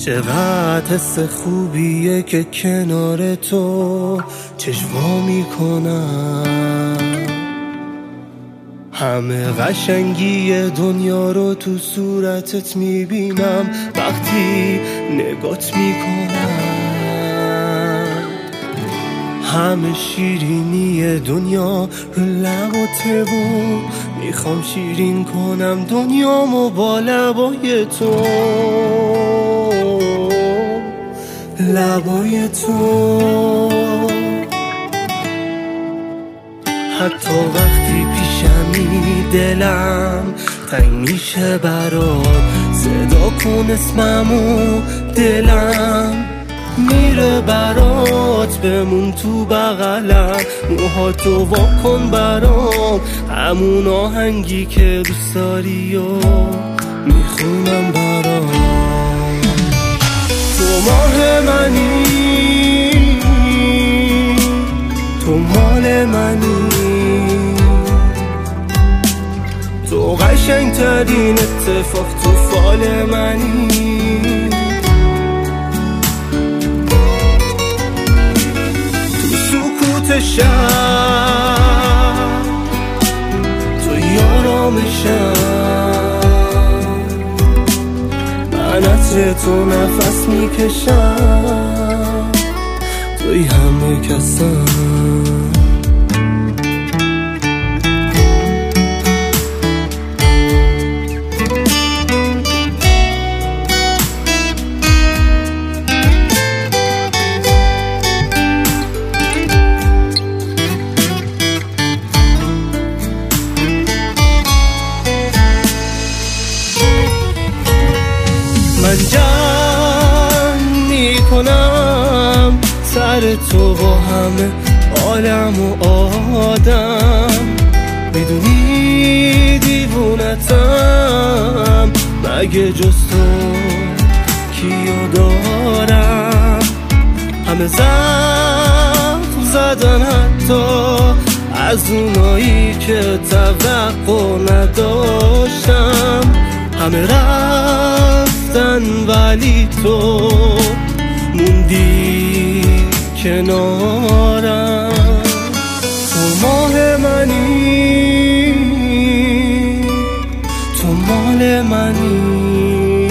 چقدر حس خوبیه که کنار تو چشم میکنم، همه قشنگی دنیا رو تو صورتت میبینم وقتی نگات میکنم، همه شیرینی دنیا رو لباته و میخوام شیرین کنم دنیامو با لبای تو، لبای تو. حتی وقتی پیشمی دلم تنگ میشه برات، صدا کن اسممو دلم میره برات، بمون تو بغلم موهاتو وا کن برام، همون آهنگی که دوست داری و میخونم برات. تو ماه منی، تو مال منی، تو قشنگترین اتفاق تو فال منی، تو سکوت شب تو یارامشم، من عطر تو نفس میکشم، توی همه کسم. من جمع میکنم سر تو با همه عالم و آدم، میدونی دیوونتم مگه جز تو کیو دارم، همه زخم زدن حتی از اونایی که توقع نداشتم، همه رفتن ولی تو موندی کنارم. تو ماه منی، تو مال منی،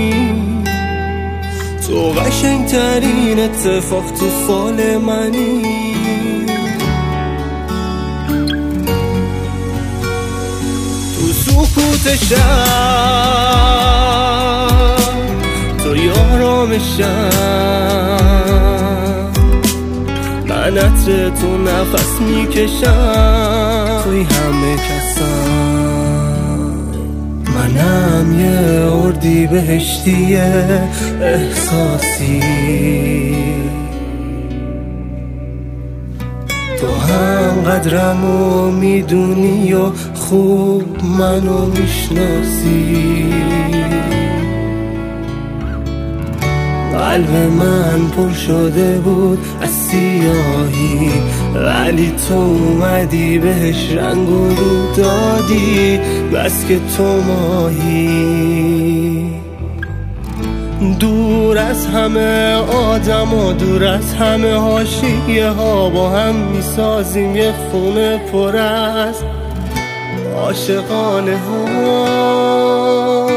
تو قشنگترین اتفاق تو فال منی، تو سکوت شب تو یارامشم، من عطر تو نفس میکشم، توی همه کسم. منم یه اردی بهشتی احساسی، تو هم قدرمو میدونی و خوب منو میشناسی، قلب من پر شده بود از سیاهی ولی تو اومدی بهش رنگ و رو دادی، بس که تو ماهی. دور از همه آدم و دور از همه حاشیه ها با هم میسازیم یه خونه پر از عاشقانه ها.